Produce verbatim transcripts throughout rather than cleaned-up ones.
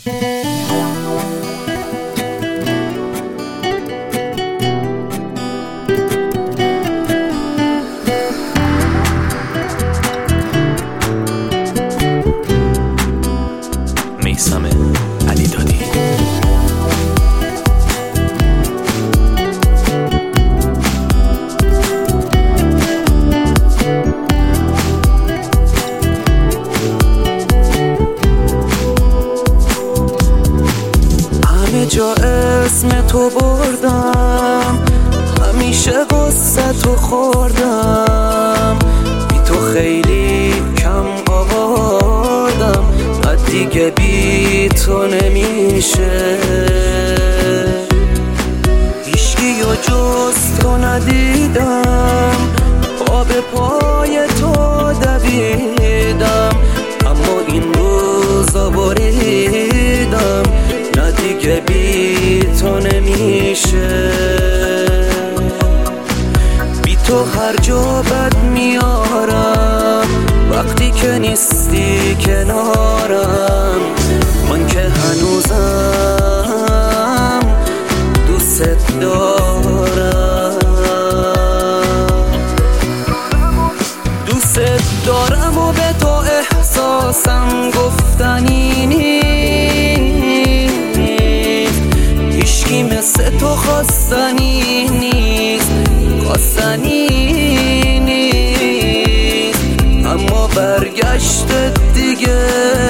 میثم علیدادی. همه جا اسم تو بردم، همیشه قصه تو خوردم، بی تو خیلی کم آوردم، نه دیگه بی تو نمیشه. هیچکی و جز تو ندیدم، پا به پای تو دویدم، اما این روزا بریدم، نه دیگه بی تو نمیشه. بی تو هر جا بد میارم، وقتی که نیستی کنارم، من که هنوزم دوست دارم، دوست دارم و به تو احساسم گفتنی نیست، هیچکی مثل تو خواستنی نیست، خواستنی نیست، اما برگشت دیگه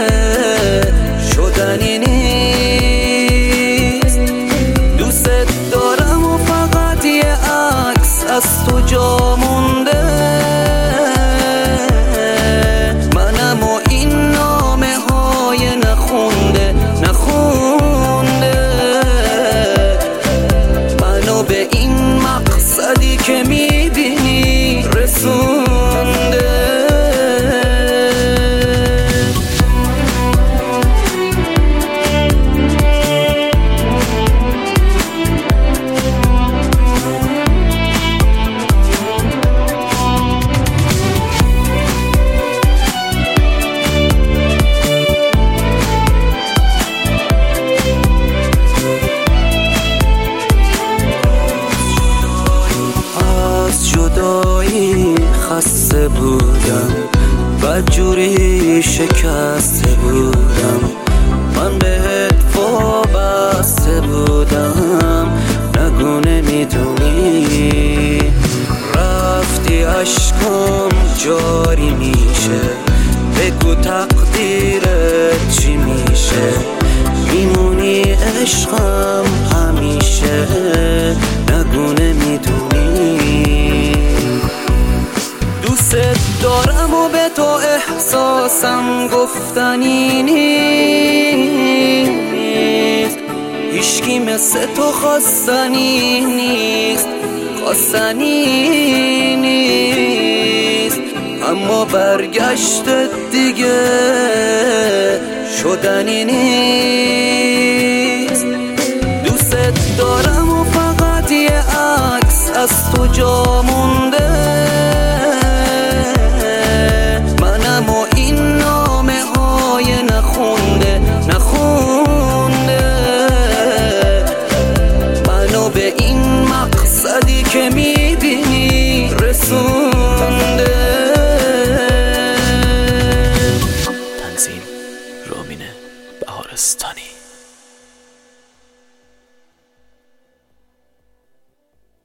شدنی نیست. دوست دارم و فقط یه عکس از تو جا مونده، منم و این نامه های نخونده نخونده، منو به این مقصدی که میبینی رسونده. جدایی خسته بودم، بدجوری شکسته بودم، من بهت وابسته بودم، نگو نمیدونی. رفتی عشقم جاری میشه، بگو تقدیرت چی میشه، میمونی عشقم همیشه، نگو نمیدونی. دوست دارم و به تو احساسم گفتنی نیست، هیچکی مثل تو خواستنی نیست، خواستنی نیست، اما برگشت دیگه شدنی نیست. دوست دارم و فقط یه عکس از تو جا مونده، منم و این نامه های نخونده نخونده، منو به این مقصدی که میبینی رسونده. تنظیم رامین بهارستانی.